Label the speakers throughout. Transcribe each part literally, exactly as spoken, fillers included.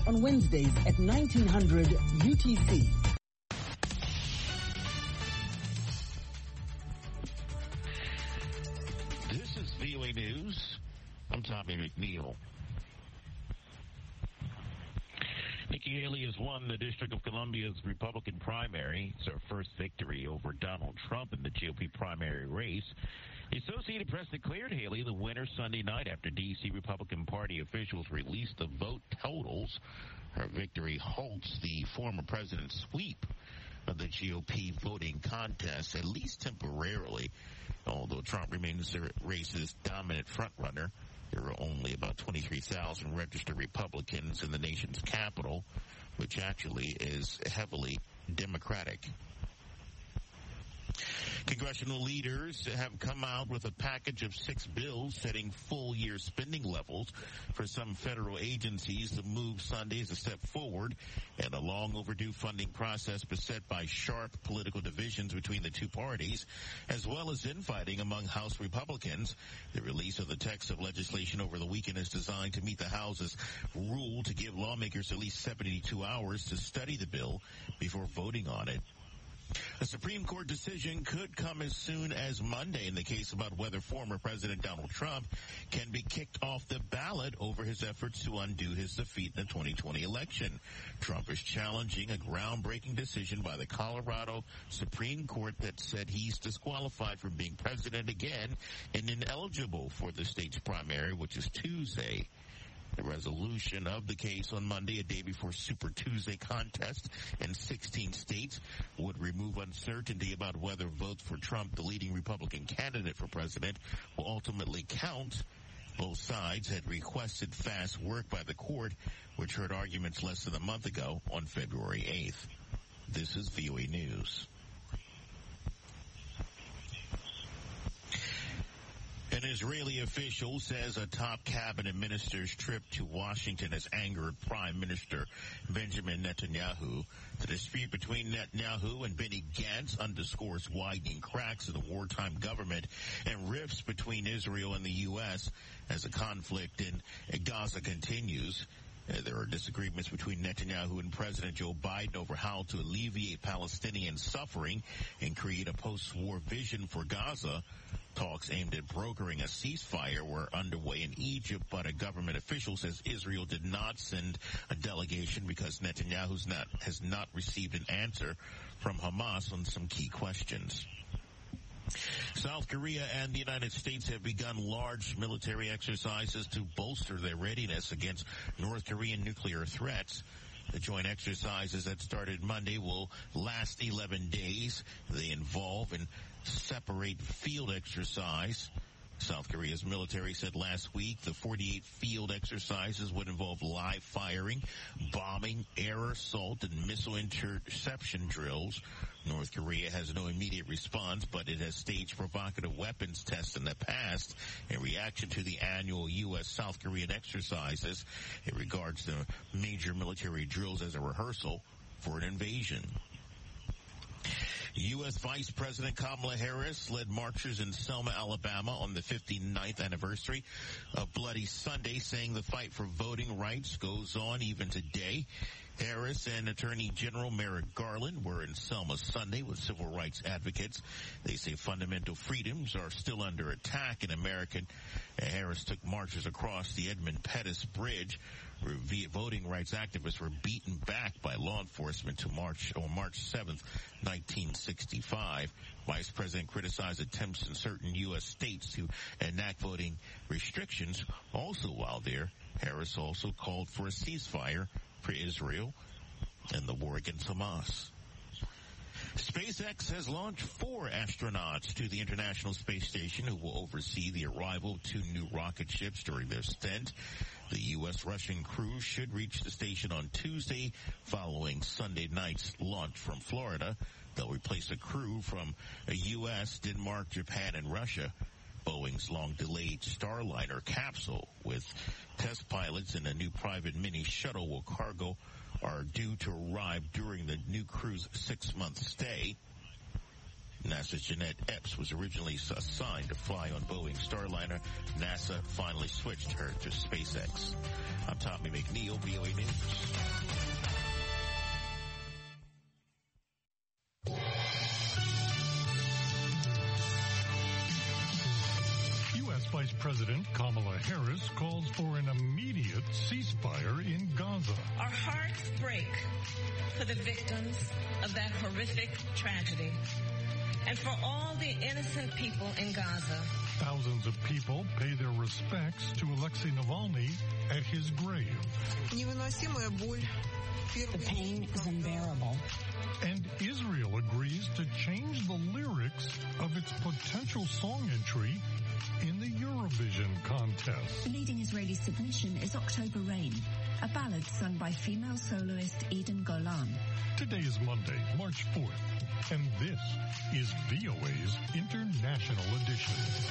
Speaker 1: on Wednesdays at nineteen hundred U T C.
Speaker 2: This is V O A News. I'm Tommy McNeil. Nikki Haley has won the District of Columbia's Republican primary. It's her first victory over Donald Trump in the G O P primary race. The Associated Press declared Haley the winner Sunday night after D C Republican Party officials released the vote totals. Her victory halts the former president's sweep of the G O P voting contest, at least temporarily. Although Trump remains the race's dominant frontrunner, there are only about twenty-three thousand registered Republicans in the nation's capital, which actually is heavily Democratic. Congressional leaders have come out with a package of six bills setting full-year spending levels for some federal agencies. The move Sunday is a step forward and a long-overdue funding process beset by sharp political divisions between the two parties, as well as infighting among House Republicans. The release of the text of legislation over the weekend is designed to meet the House's rule to give lawmakers at least seventy-two hours to study the bill before voting on it. A Supreme Court decision could come as soon as Monday in the case about whether former President Donald Trump can be kicked off the ballot over his efforts to undo his defeat in the twenty twenty election. Trump is challenging a groundbreaking decision by the Colorado Supreme Court that said he's disqualified from being president again and ineligible for the state's primary, which is Tuesday. The resolution of the case on Monday, a day before Super Tuesday contest in sixteen states, would remove uncertainty about whether votes for Trump, the leading Republican candidate for president, will ultimately count. Both sides had requested fast work by the court, which heard arguments less than a month ago on February eighth. This is V O A News. An Israeli official says a top cabinet minister's trip to Washington has angered Prime Minister Benjamin Netanyahu. The dispute between Netanyahu and Benny Gantz underscores widening cracks in the wartime government and rifts between Israel and the U S as the conflict in Gaza continues. Uh, there are disagreements between Netanyahu and President Joe Biden over how to alleviate Palestinian suffering and create a post-war vision for Gaza. Talks aimed at brokering a ceasefire were underway in Egypt, but a government official says Israel did not send a delegation because Netanyahu's not, has not received an answer from Hamas on some key questions. South Korea and the United States have begun large military exercises to bolster their readiness against North Korean nuclear threats. The joint exercises that started Monday will last eleven days. They involve and separate field exercise. South Korea's military said last week the forty-eight field exercises would involve live firing, bombing, air assault, and missile interception drills. North Korea has no immediate response, but it has staged provocative weapons tests in the past in reaction to the annual U S South Korean exercises. It regards the major military drills as a rehearsal for an invasion. U S Vice President Kamala Harris led marchers in Selma, Alabama on the fifty-ninth anniversary of Bloody Sunday, saying the fight for voting rights goes on even today. Harris and Attorney General Merrick Garland were in Selma Sunday with civil rights advocates. They say fundamental freedoms are still under attack in America. Harris took marchers across the Edmund Pettus Bridge, where voting rights activists were beaten back by law enforcement to March on March seventh, nineteen sixty-five. Vice President criticized attempts in certain U S states to enact voting restrictions. Also while there, Harris also called for a ceasefire for Israel and the war against Hamas. SpaceX has launched four astronauts to the International Space Station who will oversee the arrival of two new rocket ships during their stint. The U S-Russian crew should reach the station on Tuesday following Sunday night's launch from Florida. They'll replace a crew from the U S, Denmark, Japan, and Russia. Boeing's long-delayed Starliner capsule with test pilots and a new private mini shuttle with cargo are due to arrive during the new crew's six-month stay. NASA's Jeanette Epps was originally assigned to fly on Boeing's Starliner. NASA finally switched her to SpaceX. I'm Tommy McNeil, V O A News.
Speaker 3: President Kamala Harris calls for an immediate ceasefire in Gaza.
Speaker 4: Our hearts break for the victims of that horrific tragedy and for all the innocent people in Gaza.
Speaker 3: Thousands of people pay their respects to Alexei Navalny at his grave.
Speaker 1: The pain is unbearable.
Speaker 3: And Israel agrees to change the lyrics of its potential song entry in the Eurovision contest.
Speaker 5: The leading Israeli submission is October Rain, a ballad sung by female soloist Eden Golan.
Speaker 3: Today is Monday, March fourth, and this is V O A's International Edition.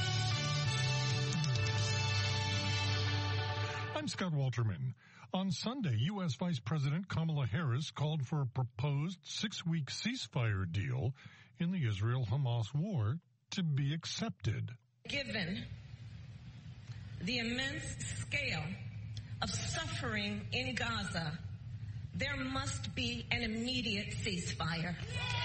Speaker 3: I'm Scott Walterman. On Sunday, U S. Vice President Kamala Harris called for a proposed six-week ceasefire deal in the Israel-Hamas war to be accepted.
Speaker 4: Given the immense scale of suffering in Gaza, there must be an immediate ceasefire.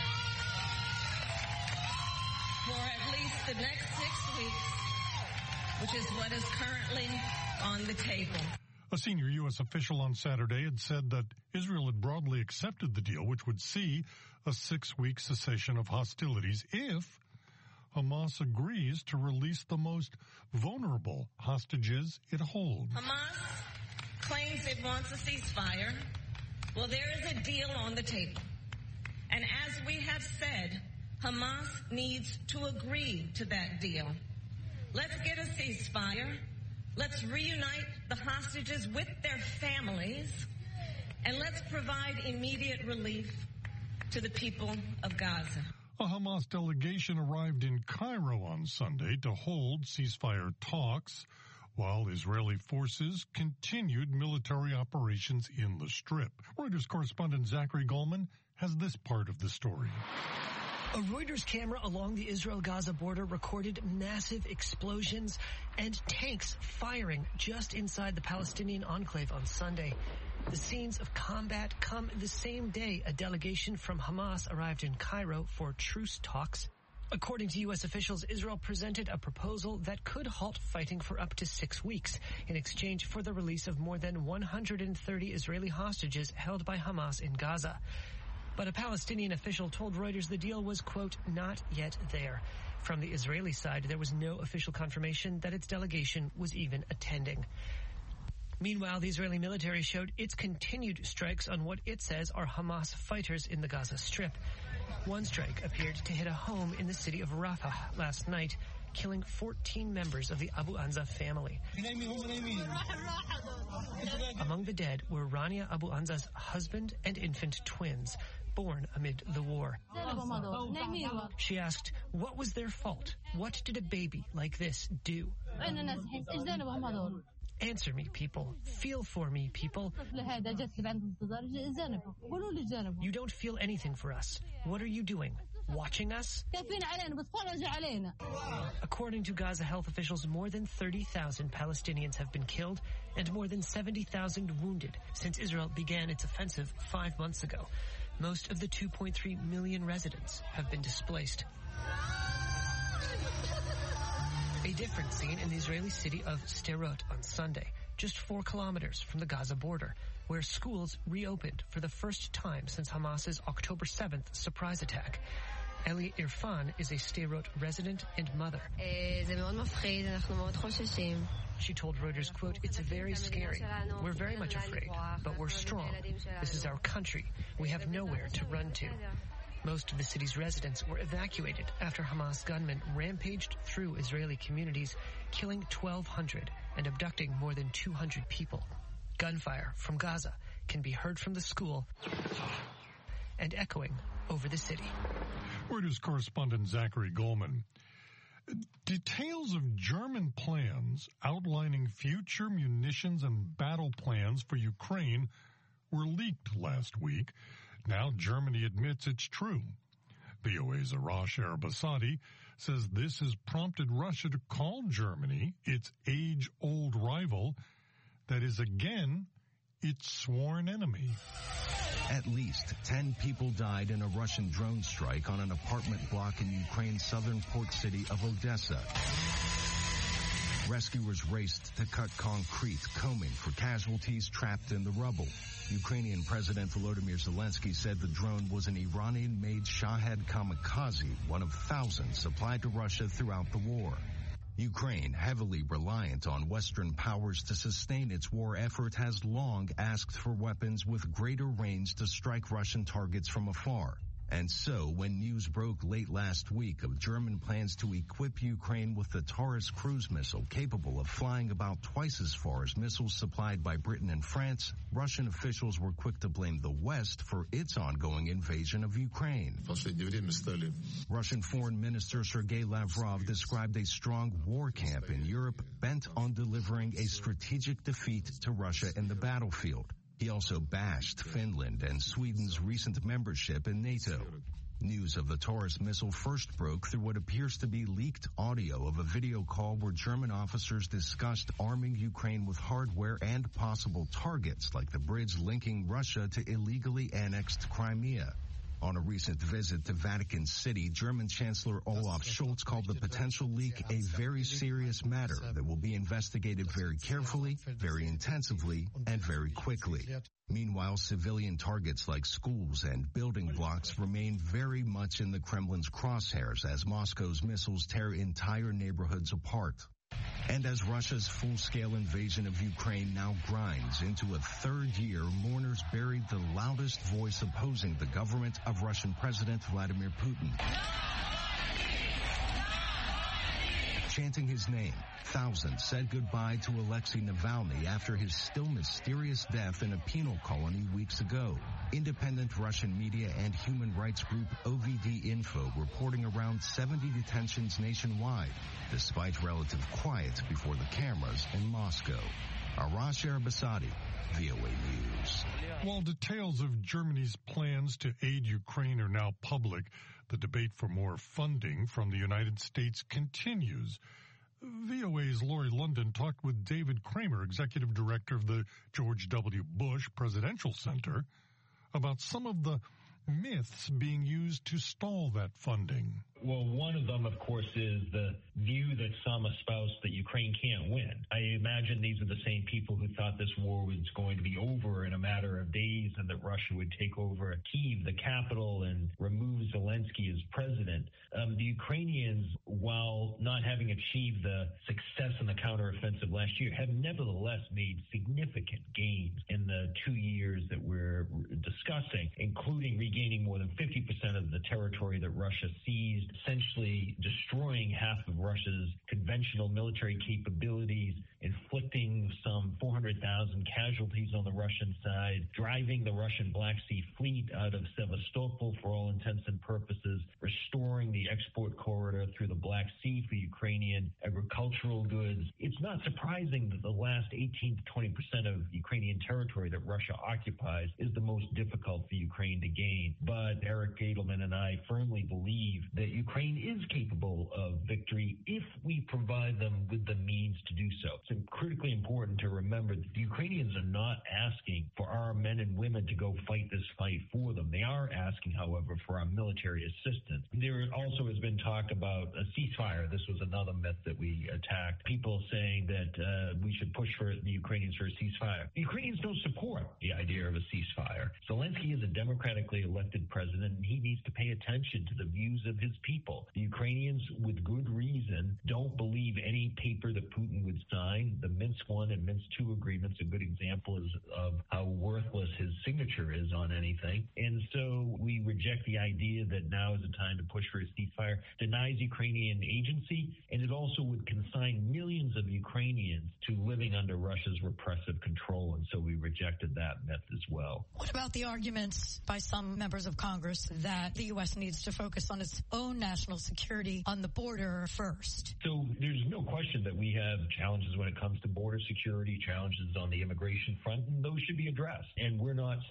Speaker 4: For at least the next six weeks, which is what is currently on the table.
Speaker 3: A senior U S official on Saturday had said that Israel had broadly accepted the deal, which would see a six-week cessation of hostilities if Hamas agrees to release the most vulnerable hostages it holds.
Speaker 4: Hamas claims it wants a ceasefire. Well, there is a deal on the table. And as we have said, Hamas needs to agree to that deal. Let's get a ceasefire. Let's reunite the hostages with their families, and let's provide immediate relief to the people of Gaza.
Speaker 3: A Hamas delegation arrived in Cairo on Sunday to hold ceasefire talks, while Israeli forces continued military operations in the Strip. Reuters correspondent Zachary Goldman has this part of the story.
Speaker 6: A Reuters camera along the Israel-Gaza border recorded massive explosions and tanks firing just inside the Palestinian enclave on Sunday. The scenes of combat come the same day a delegation from Hamas arrived in Cairo for truce talks. According to U S officials, Israel presented a proposal that could halt fighting for up to six weeks in exchange for the release of more than one hundred thirty Israeli hostages held by Hamas in Gaza. But a Palestinian official told Reuters the deal was, quote, not yet there. From the Israeli side, there was no official confirmation that its delegation was even attending. Meanwhile, the Israeli military showed its continued strikes on what it says are Hamas fighters in the Gaza Strip. One strike appeared to hit a home in the city of Rafah last night, killing fourteen members of the Abu Anza family. Among the dead were Rania Abu Anza's husband and infant twins, born amid the war. She asked, what was their fault? What did a baby like this do? Answer me, people. Feel for me, people. You don't feel anything for us. What are you doing? Watching us? According to Gaza health officials, more than thirty thousand Palestinians have been killed and more than seventy thousand wounded since Israel began its offensive five months ago. Most of the two point three million residents have been displaced. A different scene in the Israeli city of Sderot on Sunday, just four kilometers from the Gaza border, where schools reopened for the first time since Hamas's October seventh surprise attack. Eli Irfan is a Sderot resident and mother. She told Reuters, quote, it's very scary. We're very much afraid, but we're strong. This is our country. We have nowhere to run to. Most of the city's residents were evacuated after Hamas gunmen rampaged through Israeli communities, killing twelve hundred and abducting more than two hundred people. Gunfire from Gaza can be heard from the school and echoing over the city.
Speaker 3: Reuters correspondent Zachary Goldman. Details of German plans outlining future munitions and battle plans for Ukraine were leaked last week. Now Germany admits it's true. V O A's Arash Arabasadi says this has prompted Russia to call Germany its age-old rival that is again its sworn enemy.
Speaker 7: At least ten people died in a Russian drone strike on an apartment block in Ukraine's southern port city of Odessa. Rescuers raced to cut concrete, combing for casualties trapped in the rubble. Ukrainian President Volodymyr Zelensky said the drone was an Iranian-made Shahed kamikaze, one of thousands supplied to Russia throughout the war. Ukraine, heavily reliant on Western powers to sustain its war effort, has long asked for weapons with greater range to strike Russian targets from afar. And so, when news broke late last week of German plans to equip Ukraine with the Taurus cruise missile capable of flying about twice as far as missiles supplied by Britain and France, Russian officials were quick to blame the West for its ongoing invasion of Ukraine. Russian Foreign Minister Sergei Lavrov described a strong war camp in Europe bent on delivering a strategic defeat to Russia in the battlefield. He also bashed Finland and Sweden's recent membership in NATO. News of the Taurus missile first broke through what appears to be leaked audio of a video call where German officers discussed arming Ukraine with hardware and possible targets like the bridge linking Russia to illegally annexed Crimea. On a recent visit to Vatican City, German Chancellor Olaf Scholz called the potential leak a very serious matter that will be investigated very carefully, very intensively, and very quickly. Meanwhile, civilian targets like schools and building blocks remain very much in the Kremlin's crosshairs as Moscow's missiles tear entire neighborhoods apart. And as Russia's full-scale invasion of Ukraine now grinds into a third year, mourners buried the loudest voice opposing the government of Russian President Vladimir Putin. Chanting his name, thousands said goodbye to Alexei Navalny after his still mysterious death in a penal colony weeks ago. Independent Russian media and human rights group O V D Info reporting around seventy detentions nationwide, despite relative quiet before the cameras in Moscow. Arash Arabasadi, V O A News.
Speaker 3: While details of Germany's plans to aid Ukraine are now public, the debate for more funding from the United States continues. V O A's Lori London talked with David Kramer, executive director of the George W. Bush Presidential Center, about some of the myths being used to stall that funding.
Speaker 8: Well, one of them, of course, is the view that some espouse that Ukraine can't win. I imagine these are the same people who thought this war was going to be over in a matter of days and that Russia would take over Kyiv, the capital, and remove Zelensky as president. Um, the Ukrainians, while not having achieved the success in the counteroffensive last year, have nevertheless made significant gains in the two years that we're discussing, including regaining more than fifty percent of the territory that Russia seized, essentially destroying half of Russia's conventional military capabilities, inflicting some four hundred thousand casualties on the Russian side, driving the Russian Black Sea Fleet out of Sevastopol for all intents and purposes, restoring the export corridor through the Black Sea for Ukrainian agricultural goods. It's not surprising that the last eighteen to twenty percent of Ukrainian territory that Russia occupies is the most difficult for Ukraine to gain. But Eric Gadelman and I firmly believe that Ukraine is capable of victory if we provide them with the means to do so. It's critically important to remember that the Ukrainians are not asking for our men and women to go fight this fight for them. They are asking, however, for our military assistance. There also has been talk about a ceasefire. This was another myth that we attacked. People saying that uh, we should push for the Ukrainians for a ceasefire. The Ukrainians don't support the idea of a ceasefire. Zelensky is a democratically elected president, and he needs to pay attention to the views of his people. The Ukrainians, with good reason, don't believe any paper that Putin would sign. The Minsk one and Minsk two agreements, a good example is of how worthless his signature is on anything. And so we reject the idea that now is the time to push for a ceasefire. Denies Ukrainian agency, and it also would consign millions of Ukrainians to living under Russia's repressive control. And so we rejected that myth as well.
Speaker 9: What about the arguments by some members of Congress that the U S needs to focus on its own national security on the border first?
Speaker 8: So there's no question that we have challenges when it comes to border security, challenges on the immigration front, and those should be addressed. And we're not saying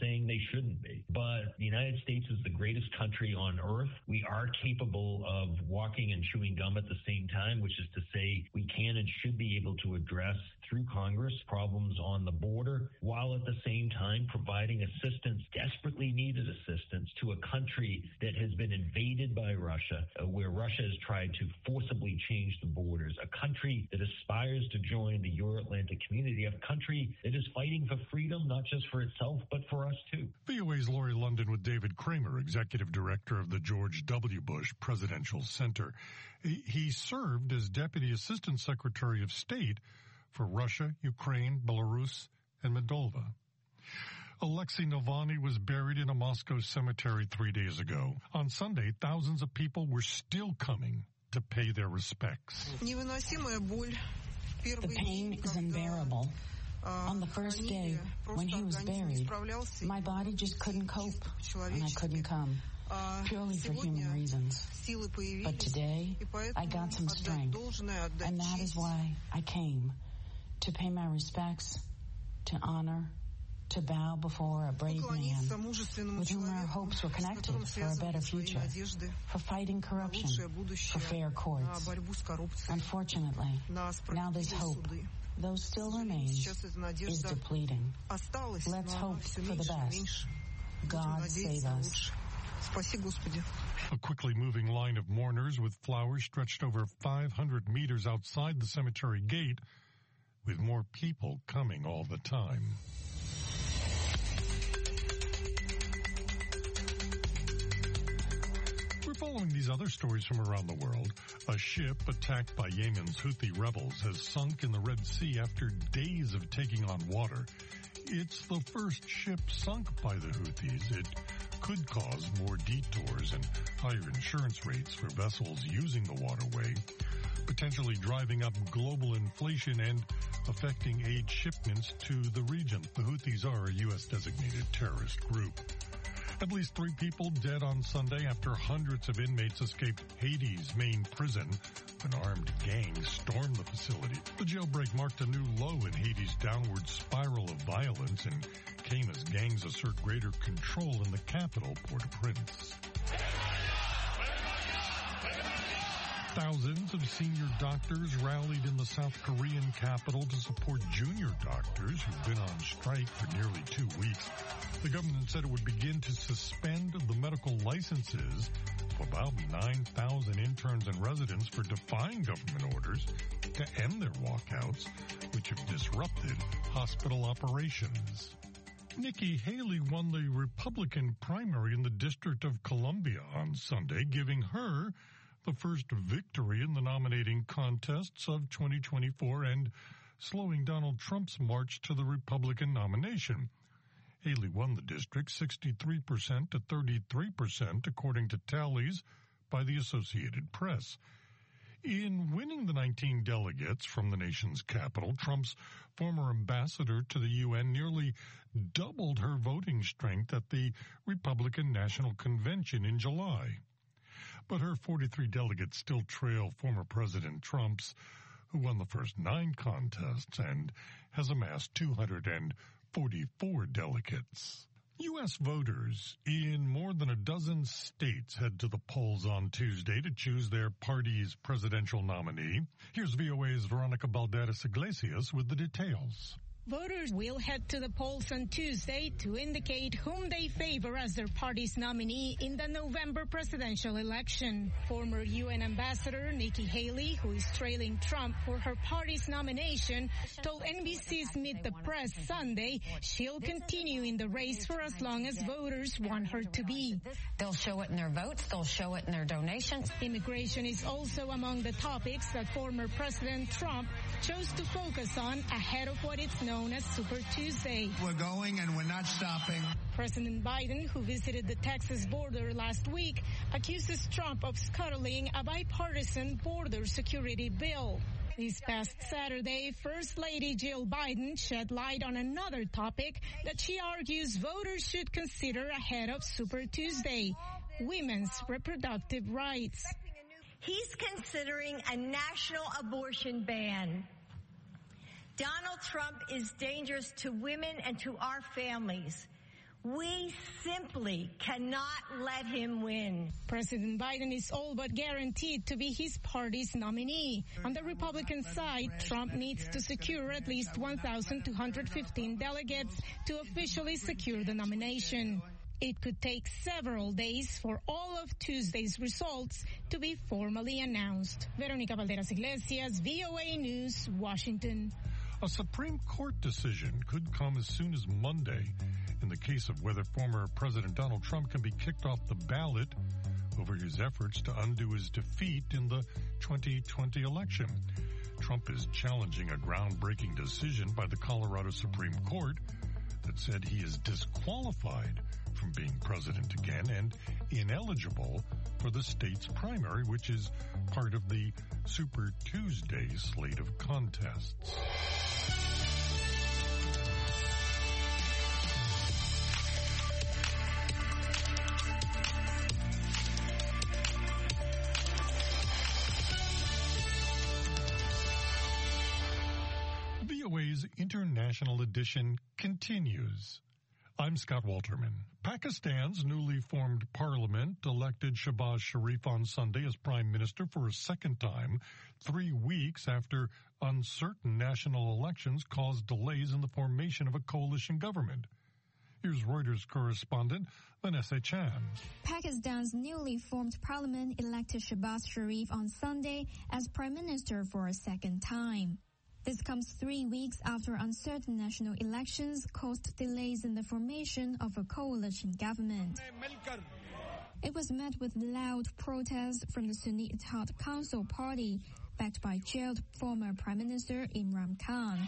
Speaker 8: saying they shouldn't be. But the United States is the greatest country on earth. We are capable of walking and chewing gum at the same time, which is to say we can and should be able to address through Congress problems on the border, while at the same time providing assistance, desperately needed assistance, to a country that has been invaded by Russia, uh, where Russia has tried to forcibly change the borders, a country that aspires to join the Euro-Atlantic community, a country that is fighting for freedom, not just for itself, but for us too.
Speaker 3: V O A's Lori London with David Kramer, Executive Director of the George W. Bush Presidential Center. He, he served as Deputy Assistant Secretary of State for Russia, Ukraine, Belarus, and Moldova. Alexei Navalny was buried in a Moscow cemetery three days ago. On Sunday, thousands of people were still coming to pay their respects.
Speaker 1: The pain is unbearable. On the first day, when he was buried, my body just couldn't cope, and I couldn't come, purely for human reasons. But today, I got some strength, and that is why I came, to pay my respects, to honor, to bow before a brave man with whom our hopes were connected for a better future, for fighting corruption, for fair courts. Unfortunately, now this hope, though still remains, is depleting. Let's hope for the best. God save us.
Speaker 3: A quickly moving line of mourners with flowers stretched over five hundred meters outside the cemetery gate, with more people coming all the time. We're following these other stories from around the world. A ship attacked by Yemen's Houthi rebels has sunk in the Red Sea after days of taking on water. It's the first ship sunk by the Houthis. It could cause more detours and higher insurance rates for vessels using the waterway, potentially driving up global inflation and affecting aid shipments to the region. The Houthis are a U S designated terrorist group. At least three people dead on Sunday after hundreds of inmates escaped Haiti's main prison. An armed gang stormed the facility. The jailbreak marked a new low in Haiti's downward spiral of violence and came as gangs assert greater control in the capital, Port-au-Prince. Thousands of senior doctors rallied in the South Korean capital to support junior doctors who've been on strike for nearly two weeks. The government said it would begin to suspend the medical licenses of about nine thousand interns and residents for defying government orders to end their walkouts, which have disrupted hospital operations. Nikki Haley won the Republican primary in the District of Columbia on Sunday, giving her the first victory in the nominating contests of twenty twenty-four and slowing Donald Trump's march to the Republican nomination. Haley won the district sixty-three percent to thirty-three percent, according to tallies by the Associated Press. In winning the nineteen delegates from the nation's capital, Trump's former ambassador to the U N nearly doubled her voting strength at the Republican National Convention in July. But her forty-three delegates still trail former President Trump's, who won the first nine contests and has amassed two hundred forty-four delegates. U S voters in more than a dozen states head to the polls on Tuesday to choose their party's presidential nominee. Here's V O A's Veronica Balderas Iglesias with the details.
Speaker 10: Voters will head to the polls on Tuesday to indicate whom they favor as their party's nominee in the November presidential election. Former U N Ambassador Nikki Haley, who is trailing Trump for her party's nomination, told N B C's Meet the Press Sunday she'll continue in the race for as long as voters want her to be.
Speaker 11: They'll show it in their votes. They'll show it in their donations.
Speaker 10: Immigration is also among the topics that former President Trump chose to focus on ahead of what is known as Super Tuesday.
Speaker 12: We're going and we're not stopping.
Speaker 10: President Biden, who visited the Texas border last week, accuses Trump of scuttling a bipartisan border security bill. This past Saturday, First Lady Jill Biden shed light on another topic that she argues voters should consider ahead of Super Tuesday: women's reproductive rights.
Speaker 13: He's considering a national abortion ban. Donald Trump is dangerous to women and to our families. We simply cannot let him win.
Speaker 10: President Biden is all but guaranteed to be his party's nominee. On the Republican side, Trump needs to secure at least one thousand two hundred fifteen delegates to officially secure the nomination. It could take several days for all of Tuesday's results to be formally announced. Veronica Valderas Iglesias, V O A News, Washington.
Speaker 3: A Supreme Court decision could come as soon as Monday in the case of whether former President Donald Trump can be kicked off the ballot over his efforts to undo his defeat in the twenty twenty election. Trump is challenging a groundbreaking decision by the Colorado Supreme Court that said he is disqualified from being president again and ineligible for the state's primary, which is part of the Super Tuesday slate of contests. V O A's International Edition continues. I'm Scott Walterman. Pakistan's newly formed parliament elected Shehbaz Sharif on Sunday as prime minister for a second time, three weeks after uncertain national elections caused delays in the formation of a coalition government. Here's Reuters correspondent Vanessa Chan.
Speaker 14: Pakistan's newly formed parliament elected Shehbaz Sharif on Sunday as prime minister for a second time. This comes three weeks after uncertain national elections caused delays in the formation of a coalition government. It was met with loud protests from the Sunni Ittihad Council party, backed by jailed former Prime Minister Imran Khan.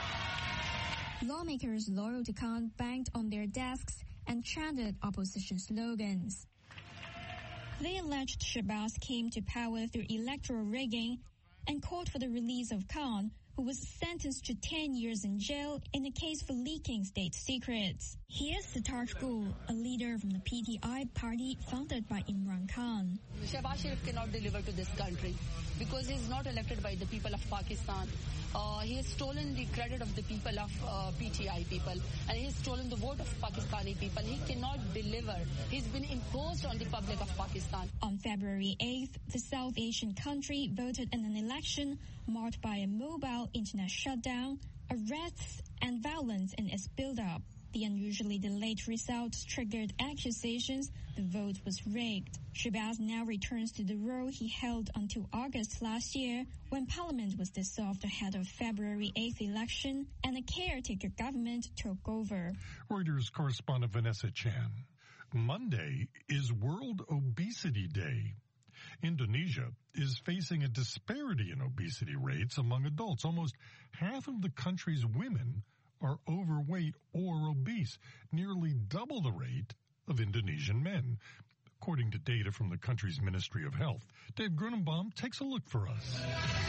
Speaker 14: Lawmakers loyal to Khan banged on their desks and chanted opposition slogans. They alleged Shehbaz came to power through electoral rigging and called for the release of Khan, who was sentenced to ten years in jail in a case for leaking state secrets. Here's Siddharth Gul, a leader from the P T I party founded by Imran Khan.
Speaker 15: Shehbaz Sharif cannot deliver to this country because he is not elected by the people of Pakistan. Uh, he has stolen the credit of the people of uh, P T I people, and he has stolen the vote of Pakistani people. He cannot deliver. He's been imposed on the public of Pakistan.
Speaker 14: On February eighth, the South Asian country voted in an election marked by a mobile internet shutdown, arrests, and violence in its build-up. The unusually delayed results triggered accusations the vote was rigged. Shehbaz now returns to the role he held until August last year, when Parliament was dissolved ahead of February eighth election and a caretaker government took over.
Speaker 3: Reuters correspondent Vanessa Chan. Monday is World Obesity Day. Indonesia is facing a disparity in obesity rates among adults. Almost half of the country's women are overweight or obese, nearly double the rate of Indonesian men, according to data from the country's Ministry of Health. Dave Grunenbaum takes a look for us.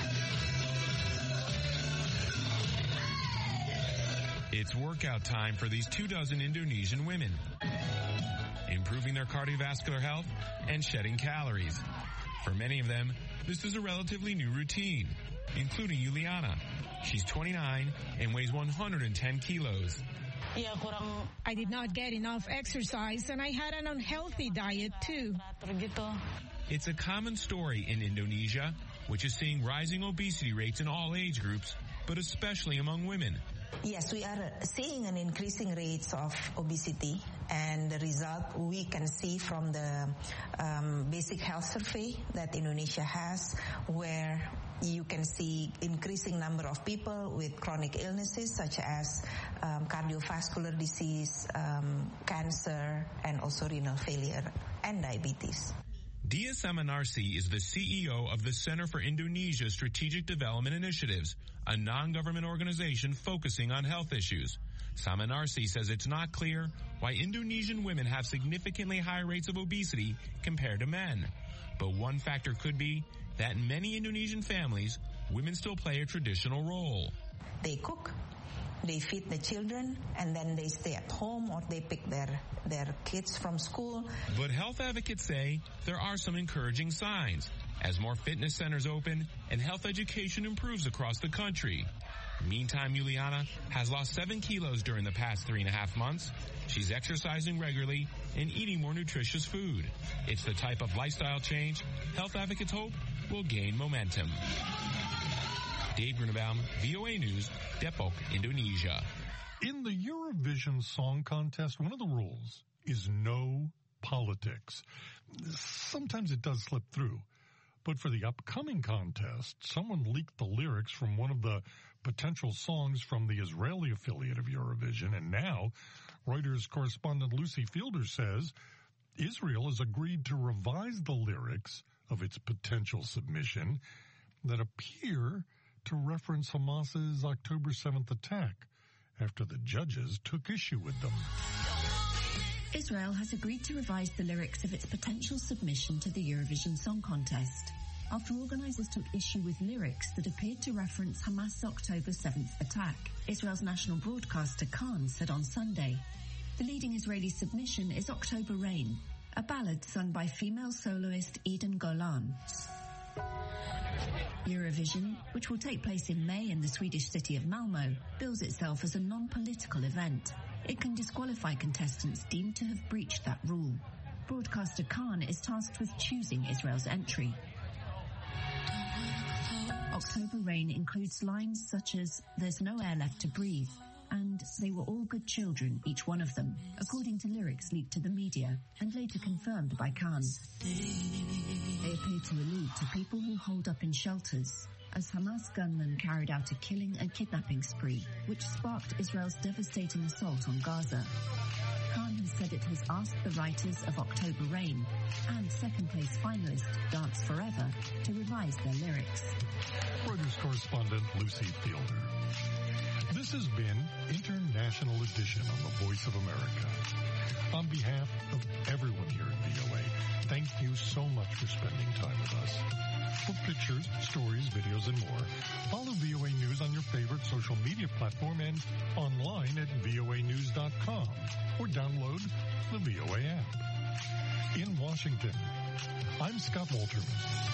Speaker 16: It's workout time for these two dozen Indonesian women, improving their cardiovascular health and shedding calories. For many of them, this is a relatively new routine, including Juliana. She's twenty-nine and weighs one hundred ten kilos.
Speaker 10: I did not get enough exercise and I had an unhealthy diet too.
Speaker 16: It's a common story in Indonesia, which is seeing rising obesity rates in all age groups, but especially among women.
Speaker 17: Yes, we are seeing an increasing rates of obesity, and the result we can see from the um, basic health survey that Indonesia has, where you can see increasing number of people with chronic illnesses such as um, cardiovascular disease, um, cancer, and also renal failure and diabetes.
Speaker 16: Dia Saminarsi is the C E O of the Center for Indonesia Strategic Development Initiatives, a non-government organization focusing on health issues. Saminarsi says it's not clear why Indonesian women have significantly higher rates of obesity compared to men. But one factor could be that in many Indonesian families, women still play a traditional role.
Speaker 17: They cook, they feed the children, and then they stay at home or they pick their, their kids from school.
Speaker 16: But health advocates say there are some encouraging signs as more fitness centers open and health education improves across the country. Meantime, Juliana has lost seven kilos during the past three and a half months. She's exercising regularly and eating more nutritious food. It's the type of lifestyle change health advocates hope will gain momentum. Dave Grunebaum, V O A News, Depok, Indonesia.
Speaker 3: In the Eurovision Song Contest, one of the rules is no politics. Sometimes it does slip through. But for the upcoming contest, someone leaked the lyrics from one of the potential songs from the Israeli affiliate of Eurovision, and now Reuters correspondent Lucy Fielder says Israel has agreed to revise the lyrics of its potential submission that appear to reference Hamas's October seventh attack after the judges took issue with them.
Speaker 5: Israel has agreed to revise the lyrics of its potential submission to the Eurovision Song Contest after organisers took issue with lyrics that appeared to reference Hamas' October seventh attack. Israel's national broadcaster Khan said on Sunday, the leading Israeli submission is October Rain, a ballad sung by female soloist Eden Golan. Eurovision, which will take place in May in the Swedish city of Malmö, bills itself as a non-political event. It can disqualify contestants deemed to have breached that rule. Broadcaster Khan is tasked with choosing Israel's entry. October Rain includes lines such as, there's no air left to breathe, and they were all good children, each one of them, according to lyrics leaked to the media and later confirmed by Khan. They appear to allude to people who holed up in shelters, as Hamas gunmen carried out a killing and kidnapping spree, which sparked Israel's devastating assault on Gaza. Khan has said it has asked the writers of October Rain and second-place finalist Dance Forever to revise their lyrics.
Speaker 3: Reuters correspondent Lucy Fielder. This has been International Edition on the Voice of America. On behalf of everyone here at V O A, thank you so much for spending time with us. For pictures, stories, videos, and more, follow V O A News on your favorite social media platform and online at V O A news dot com or download the V O A app. In Washington, I'm Scott Walterman.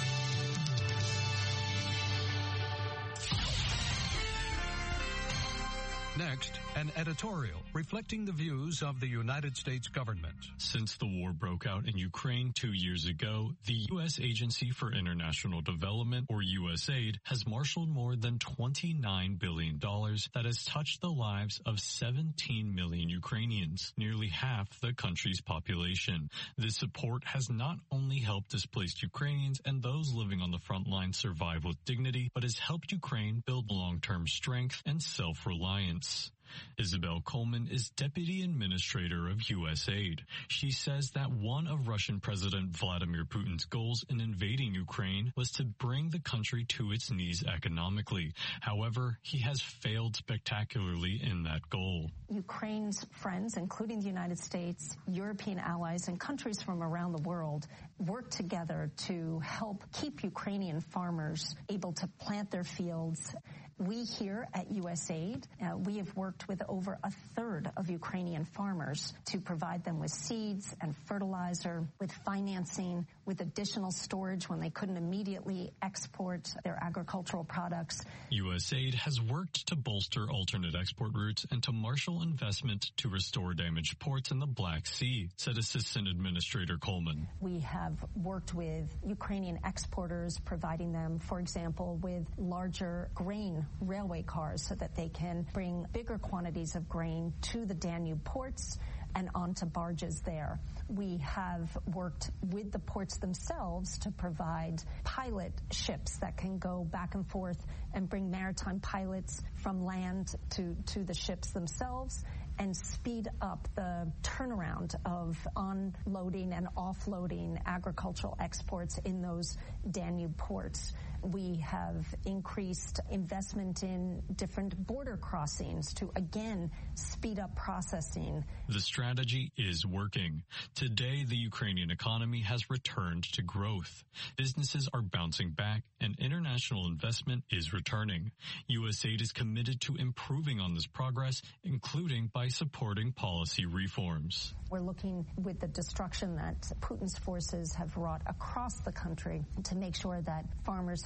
Speaker 18: Next, an editorial reflecting the views of the United States government.
Speaker 19: Since the war broke out in Ukraine two years ago, the U S Agency for International Development, or U S A I D, has marshaled more than twenty-nine billion dollars that has touched the lives of seventeen million Ukrainians, nearly half the country's population. This support has not only helped displaced Ukrainians and those living on the front line survive with dignity, but has helped Ukraine build long-term strength and self-reliance. Isabel Coleman is Deputy Administrator of U S A I D. She says that one of Russian President Vladimir Putin's goals in invading Ukraine was to bring the country to its knees economically. However, he has failed spectacularly in that goal.
Speaker 20: Ukraine's friends, including the United States, European allies, and countries from around the world, work together to help keep Ukrainian farmers able to plant their fields. We here at U S A I D, uh, we have worked with over a third of Ukrainian farmers to provide them with seeds and fertilizer, with financing, with additional storage when they couldn't immediately export their agricultural products.
Speaker 19: U S A I D has worked to bolster alternate export routes and to marshal investment to restore damaged ports in the Black Sea, said Assistant Administrator Coleman.
Speaker 20: We have worked with Ukrainian exporters, providing them, for example, with larger grain railway cars so that they can bring bigger quantities of grain to the Danube ports and onto barges there. We have worked with the ports themselves to provide pilot ships that can go back and forth and bring maritime pilots from land to, to the ships themselves and speed up the turnaround of unloading and offloading agricultural exports in those Danube ports. We have increased investment in different border crossings to, again, speed up processing.
Speaker 19: The strategy is working. Today, the Ukrainian economy has returned to growth. Businesses are bouncing back, and international investment is returning. U S A I D is committed to improving on this progress, including by supporting policy reforms.
Speaker 20: We're looking with the destruction that Putin's forces have wrought across the country to make sure that farmers have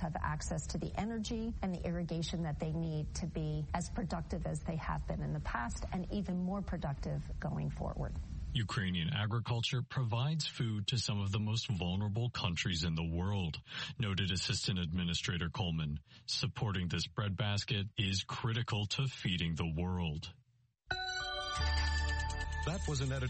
Speaker 20: have access to the energy and the irrigation that they need to be as productive as they have been in the past and even more productive going forward.
Speaker 19: Ukrainian agriculture provides food to some of the most vulnerable countries in the world, noted Assistant Administrator Coleman. Supporting this breadbasket is critical to feeding the world.
Speaker 18: That was an editorial.